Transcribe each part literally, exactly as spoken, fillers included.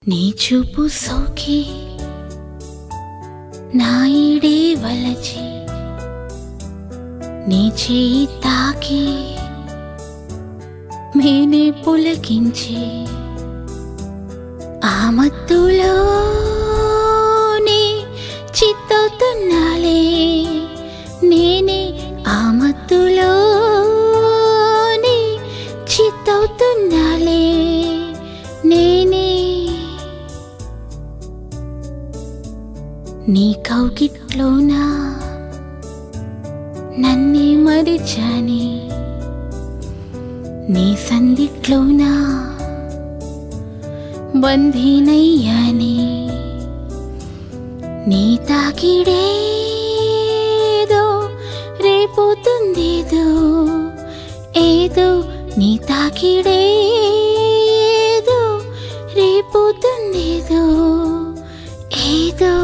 నీ చూపు సోకి నా ఈడే వలచి నీ చేయి తాకి మేనే పులకించి ఆ మత్తులోనే చిత్తవుతున్నాలే నేనే ఆ మత్తులోనే చిత్తవుతున్నాలే నేనే నీ కౌగిట్లోనా నన్నే మరిచాని నీ సందిట్లోనా బంధీనయ్యాని నీ తాకిడేదో రేపోతుందేదో ఏదో నీ తాకిడేదో రేపోతుందేదో ఏదో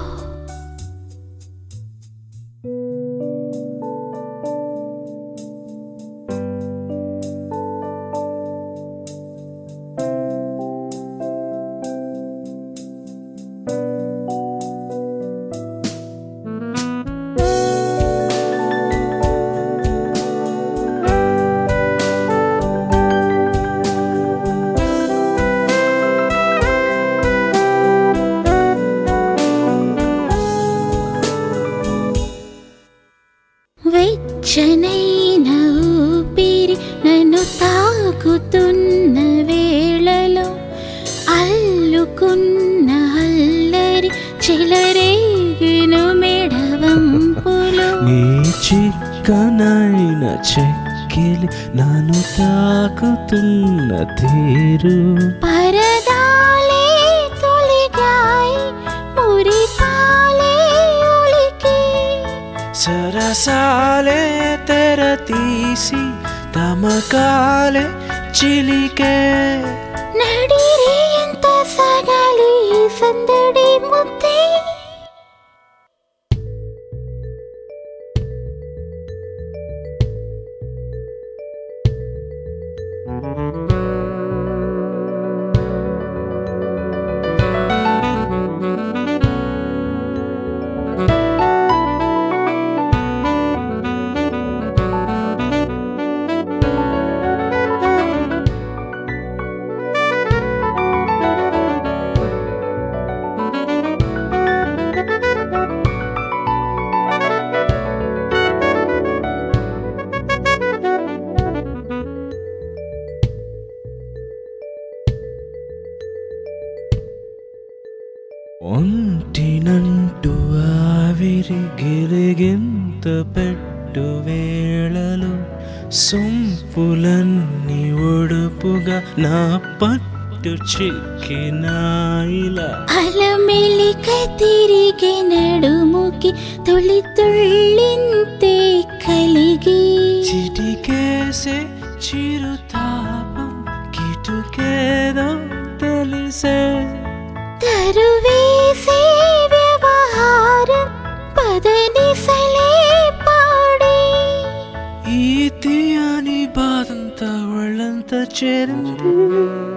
వెచ్చనైన ఊపిరి నన్ను తాకుతున్న వేళలో అల్లుకున్న అల్లరి చెలరేగిన మెడవంపులు నీ చిక్కనైన చెక్కిలి నన్ను తాకుతున్న తీరు పరదాలే తొలిగాయి మురిపాలే ఒలికి సరసాలే తెర తీసి తమకాలే చిలికే నడిరే ఎంత సాగాలి సందడి ముద్దే ఒంటినంటూ ఆవిరి గిలిగింత పెట్టు వేళలో సొంపులన్నీ ఒడుపుగా నా పట్టు చిక్కినాయిలా అలమెలిక తిరిగి నడుముకి తొలి తుళ్ళింతే కలిగి చిటికేసే చిరుతాపం కిటుకేదో తెలిసే తరువేసే వ్యవహారం పదనిసలే పాడే ఈ తీయని బాధంతా ఒళ్ళంతా చేరింది